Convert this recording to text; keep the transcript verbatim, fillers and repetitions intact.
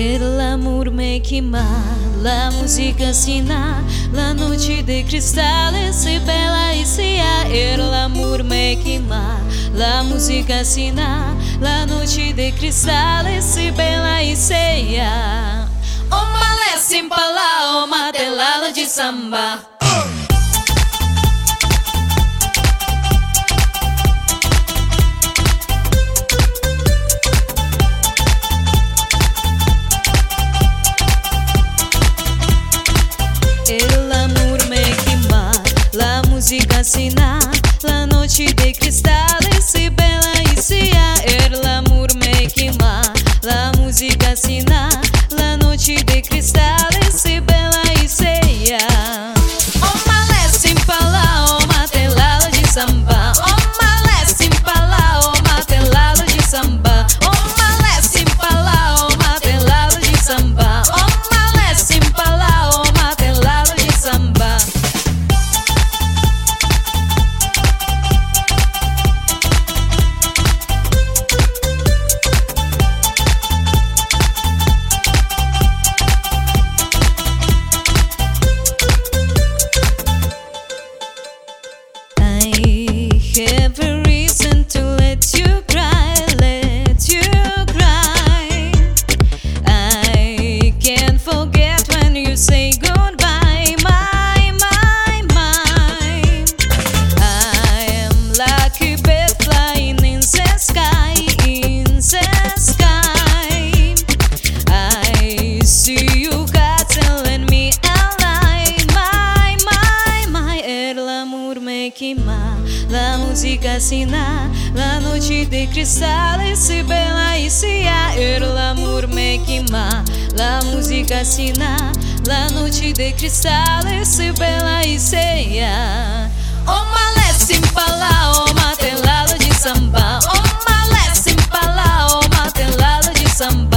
El amor me quema, la música sina, la noche de cristales se bella y sea. El amor me quema, la música sina, la noche de cristales se bella y sea. Uma lé sem palavra, uma telada de samba. El amor me quema, la música sina, la noche de cristales se bella y sea. El amor me quema, la música sina, la noche de cristales se bella y sea. Uma lé sem palavra, uma telada de samba. Uma lé sem palavra, uma telada de samba. Uma lé sem palavra, uma telada de samba. Uma lé sem palavra, uma telada de samba. Have a reason to let you cry, let you cry. I can't forget when you say goodbye, my, my, my. I am like a bird flying in the sky, in the sky. I see you got telling me a lie, my, my, my. El amor me quema, la música sina, la noche de cristales se bella y sea. El amor me quema, la música sina, la noche de cristales se bella y sea. Uma lé sem palavra, uma telada de samba. Uma lé sem palavra, uma telada de samba.